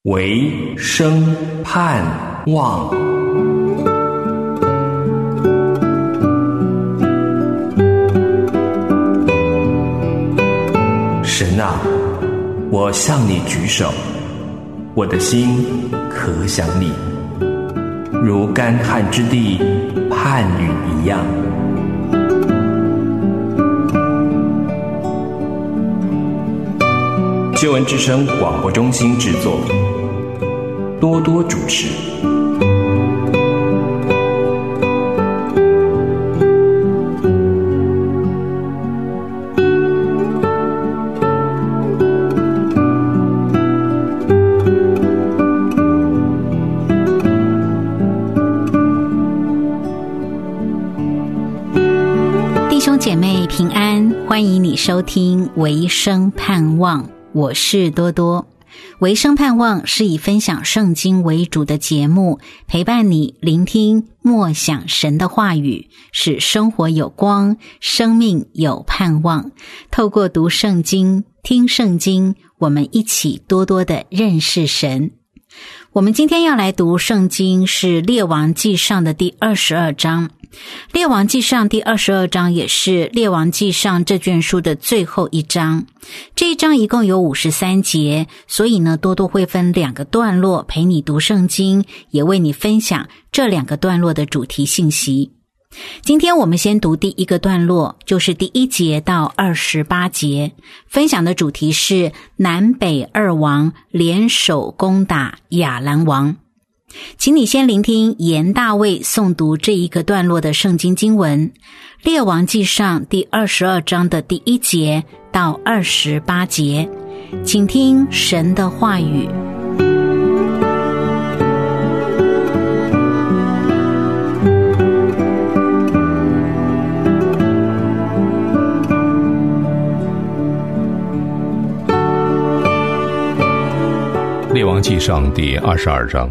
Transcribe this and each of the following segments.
唯生盼望。神啊，我向你举手，我的心可想你，如干旱之地盼雨一样。救恩之声广播中心制作，多多主持。 弟兄姐妹平安，欢迎你收听唯生盼望，我是多多。唯生盼望是以分享圣经为主的节目，陪伴你聆听默想神的话语，使生活有光，生命有盼望。透过读圣经、听圣经，我们一起多多的认识神。我们今天要来读圣经是列王纪上的第22章。列王纪上第22章也是列王纪上这卷书的最后一章。这一章一共有53节，所以呢，多多会分2个段落陪你读圣经，也为你分享这2个段落的主题信息。今天我们先读第1个段落，就是第1节到28节，分享的主题是南北2王联手攻打亚兰王。请你先聆听严大卫诵读这1个段落的圣经经文，列王纪上第22章的第1节到28节，请听神的话语。 列王纪上第22章。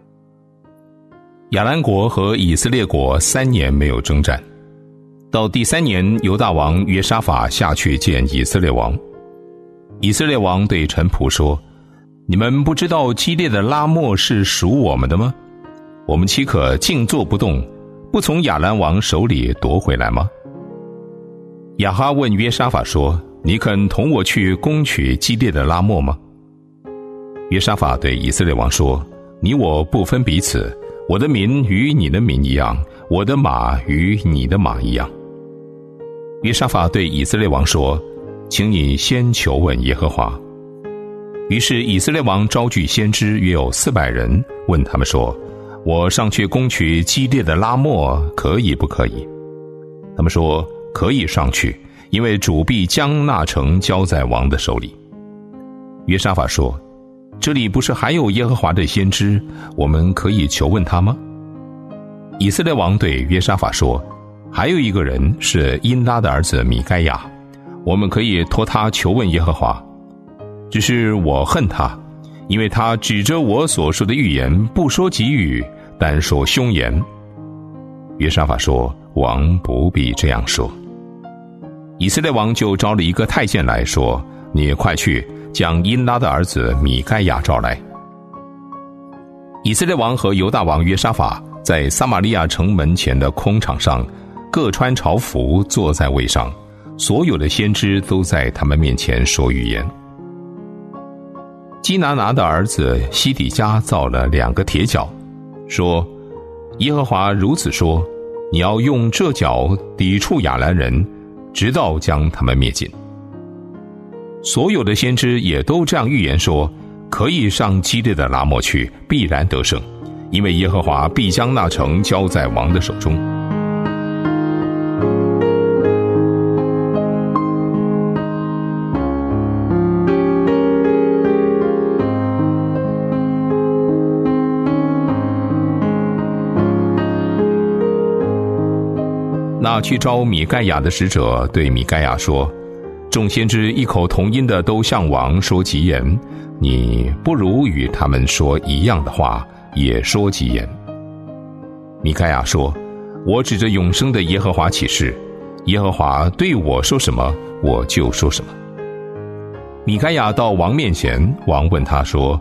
亚兰国和以色列国3年没有征战，到第3年，犹大王约沙法下去见以色列王。以色列王对臣仆说：你们不知道基列的拉末是属我们的吗？我们岂可静坐不动，不从亚兰王手里夺回来吗？亚哈问约沙法说：你肯同我去攻取基列的拉末吗？约沙法对以色列王说：你我不分彼此，我的民与你的民一样，我的马与你的马一样。约沙法对以色列王说：请你先求问耶和华。于是以色列王招聚先知约有400人，问他们说：我上去攻取基列的拉末可以不可以？他们说：可以上去，因为主必将那城交在王的手里。约沙法说：这里不是还有耶和华的先知，我们可以求问他吗？以色列王对约沙法说：还有一个人是因拉的儿子米该亚，我们可以托他求问耶和华。只是我恨他，因为他指着我所说的预言不说吉语，但说凶言。约沙法说：王不必这样说。以色列王就招了一个太监来说：你快去将因拉的儿子米该亚召来。以色列王和犹大王约沙法在撒玛利亚城门前的空场上，各穿朝服坐在位上，所有的先知都在他们面前说预言。基拿拿的儿子西底家造了2个铁角，说：耶和华如此说，你要用这角抵触亚兰人，直到将他们灭尽。所有的先知也都这样预言说：可以上基列的拉末去，必然得胜，因为耶和华必将那城交在王的手中。那去招米该亚的使者对米该亚说：众先知异口同音的都向王说吉言，你不如与他们说一样的话，也说吉言。米该亚说：我指着永生的耶和华起誓，耶和华对我说什么，我就说什么。米该亚到王面前，王问他说：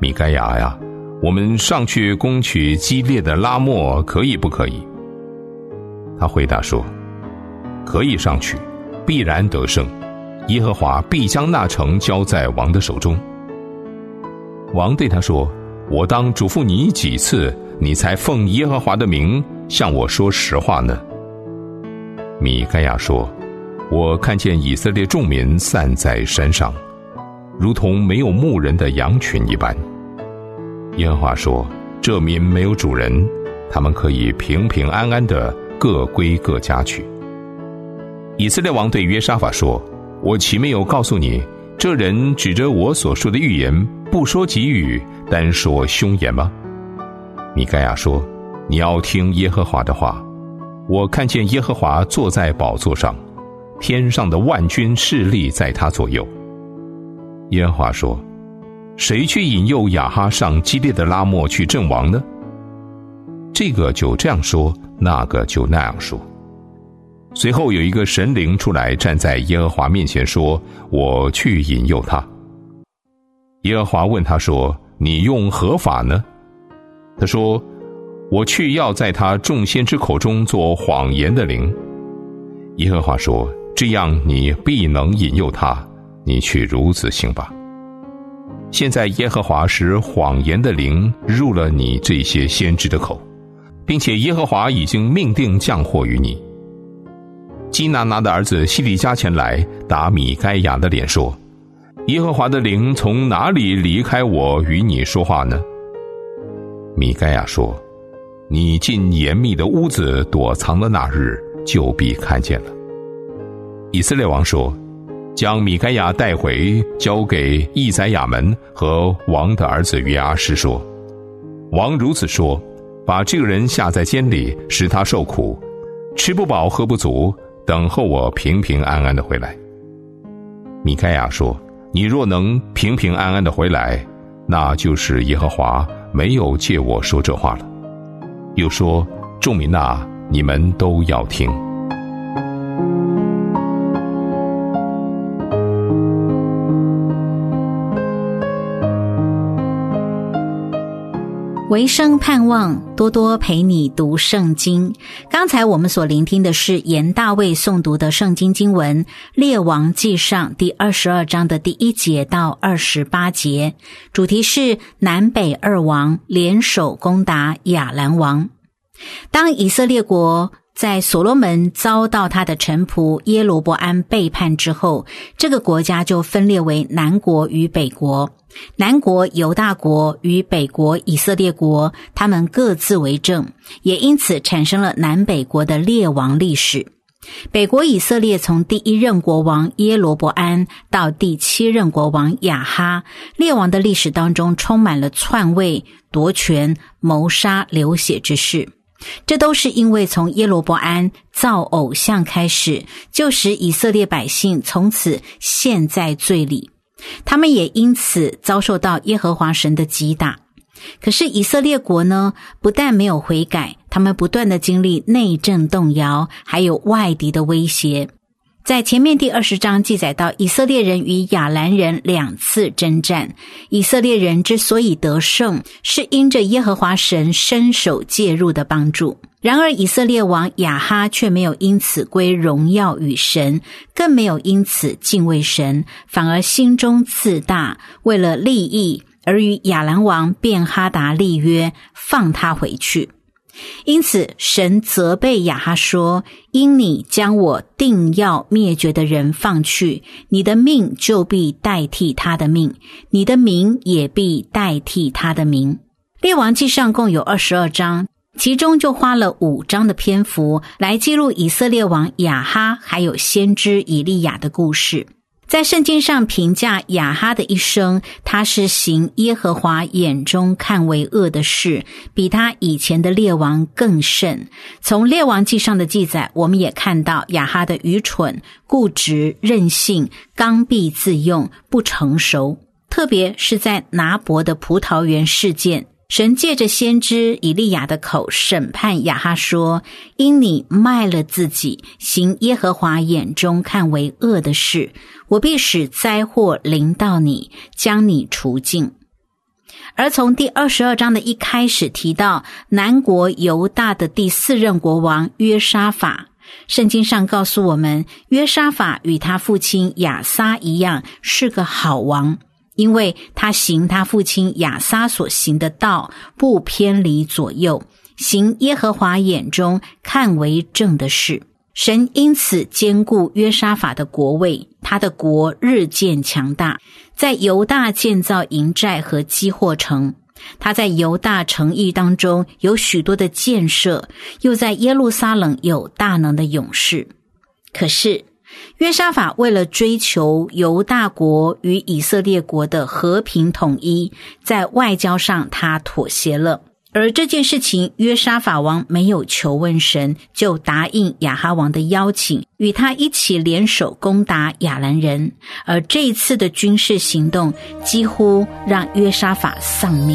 米该亚呀，我们上去攻取基列的拉末可以不可以？他回答说，可以上去，必然得胜，耶和华必将那城交在王的手中。王对他说，我当嘱咐你几次，你才奉耶和华的名向我说实话呢？米该亚说，我看见以色列众民散在山上，如同没有牧人的羊群一般。耶和华说，这民没有主人，他们可以平平安安的各归各家去。以色列王对约沙法说，我岂没有告诉你，这人指着我所说的预言，不说吉语，单说凶言吗？米该亚说，你要听耶和华的话。我看见耶和华坐在宝座上，天上的万军势力在他左右。耶和华说，谁去引诱亚哈上基列的拉末去阵亡呢？这个就这样说，那个就那样说。随后有一个神灵出来，站在耶和华面前说，我去引诱他。耶和华问他说，你用何法呢？他说，我去要在他众先知口中做谎言的灵。耶和华说，这样你必能引诱他，你去如此行吧。现在耶和华使谎言的灵入了你这些先知的口，并且耶和华已经命定降祸于你。基拿拿的儿子希利家前来，打米该亚的脸说，耶和华的灵从哪里离开我与你说话呢？米该亚说，你进严密的屋子躲藏的那日，就必看见了。以色列王说，将米该亚带回，交给易宰亚门和王的儿子约阿施说，王如此说，把这个人下在监里，使他受苦，吃不饱喝不足，等候我平平安安的回来。米该亚说，你若能平平安安的回来，那就是耶和华没有借我说这话了。又说，众民啊，你们都要听。 维生盼望，多多陪你读圣经。刚才我们所聆听的是严大卫诵读的圣经经文《列王纪上》第22章的第1节到28节，主题是南北二王联手攻打亚兰王。当以色列国在所罗门遭到他的臣仆耶罗波安背叛之后，这个国家就分裂为南国与北国。南国犹大国与北国以色列国，他们各自为政，也因此产生了南北国的列王历史。北国以色列从第1任国王耶罗波安到第7任国王亚哈，列王的历史当中充满了篡位、夺权、谋杀、流血之事。这都是因为从耶罗波安造偶像开始，就使以色列百姓从此陷在罪里。他们也因此遭受到耶和华神的击打。可是以色列国呢，不但没有悔改，他们不断的经历内政动摇，还有外敌的威胁。在前面第20章记载到，以色列人与亚兰人2次征战。以色列人之所以得胜，是因着耶和华神伸手介入的帮助。然而以色列王亚哈却没有因此归荣耀与神，更没有因此敬畏神，反而心中自大，为了利益而与亚兰王便哈达立约，放他回去。因此神责备亚哈说，因你将我定要灭绝的人放去，你的命就必代替他的命，你的名也必代替他的名。列王纪上共有22章，其中就花了5章的篇幅来记录以色列王亚哈还有先知以利亚的故事。在圣经上评价亚哈的一生，他是行耶和华眼中看为恶的事，比他以前的列王更甚。从列王纪上的记载，我们也看到亚哈的愚蠢、固执、任性、刚愎自用、不成熟。特别是在拿伯的葡萄园事件，神借着先知以利亚的口审判亚哈说，因你卖了自己，行耶和华眼中看为恶的事，我必使灾祸临到你，将你除尽。 而从第22章的一开始提到南国犹大的第4任国王约沙法，圣经上告诉我们，约沙法与他父亲亚撒一样是个好王，因为他行他父亲亚撒所行的道，不偏离左右，行耶和华眼中看为正的事。神因此坚固约沙法的国位，他的国日渐强大，在犹大建造营寨和积货城。他在犹大城邑当中有许多的建设，又在耶路撒冷有大能的勇士。可是约沙法为了追求犹大国与以色列国的和平统一，在外交上他妥协了。而这件事情，约沙法王没有求问神，就答应亚哈王的邀请，与他一起联手攻打亚兰人。而这一次的军事行动几乎让约沙法丧命。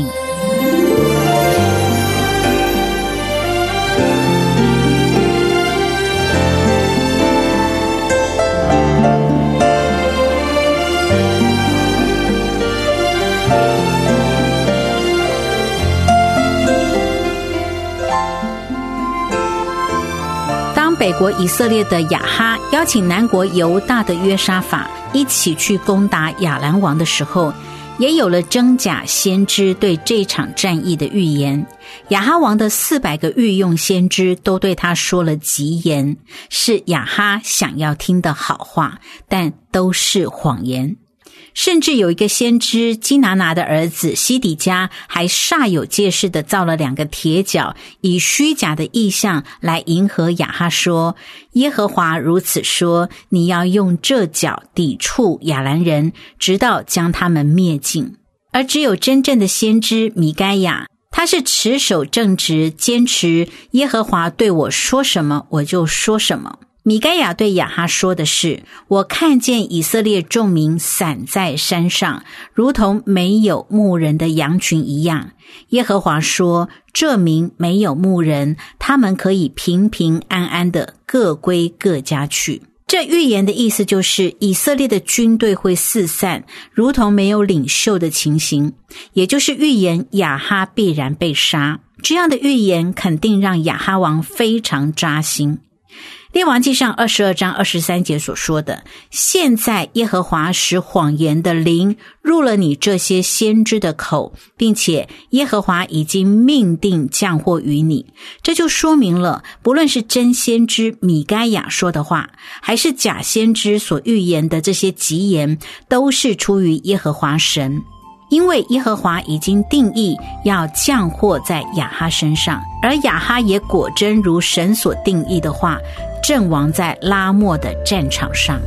北国以色列的亚哈邀请南国犹大的约沙法一起去攻打亚兰王的时候，也有了真假先知对这场战役的预言。亚哈王的400个御用先知都对他说了吉言，是亚哈想要听的好话，但都是谎言。甚至有一个先知基拿拿的儿子西底家还煞有介事地造了2个铁角，以虚假的意象来迎合亚哈，说耶和华如此说，你要用这角抵触亚兰人，直到将他们灭尽。而只有真正的先知米该亚，他是持守正直，坚持耶和华对我说什么我就说什么。米该亚对亚哈说的是，我看见以色列众民散在山上，如同没有牧人的羊群一样。耶和华说，这民没有牧人，他们可以平平安安的各归各家去。这预言的意思就是以色列的军队会四散，如同没有领袖的情形，也就是预言亚哈必然被杀。这样的预言肯定让亚哈王非常扎心。列王纪上22章23节所说的，现在耶和华使谎言的灵入了你这些先知的口，并且耶和华已经命定降祸于你。这就说明了，不论是真先知米该亚说的话，还是假先知所预言的这些吉言，都是出于耶和华神。因为耶和华已经定义要降祸在亚哈身上，而亚哈也果真如神所定义的话，阵亡在拉末的战场上。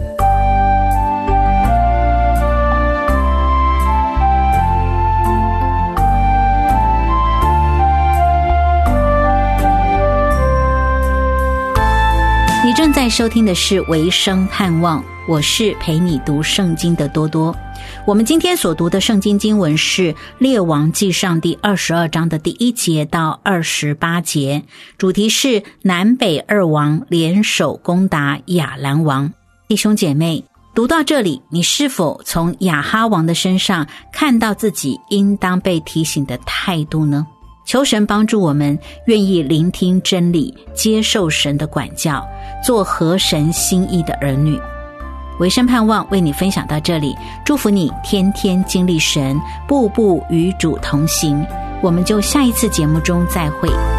你正在收听的是维生盼望，我是陪你读圣经的多多。我们今天所读的圣经经文是列王纪上第22章的第1节到28节，主题是南北2王联手攻打亚兰王。弟兄姐妹，读到这里，你是否从亚哈王的身上看到自己应当被提醒的态度呢？求神帮助我们愿意聆听真理，接受神的管教，做合神心意的儿女。维生盼望为你分享到这里，祝福你天天经历神，步步与主同行。我们就下一次节目中再会。